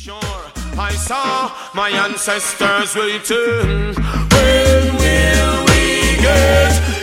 I saw my ancestors waiting. When will we get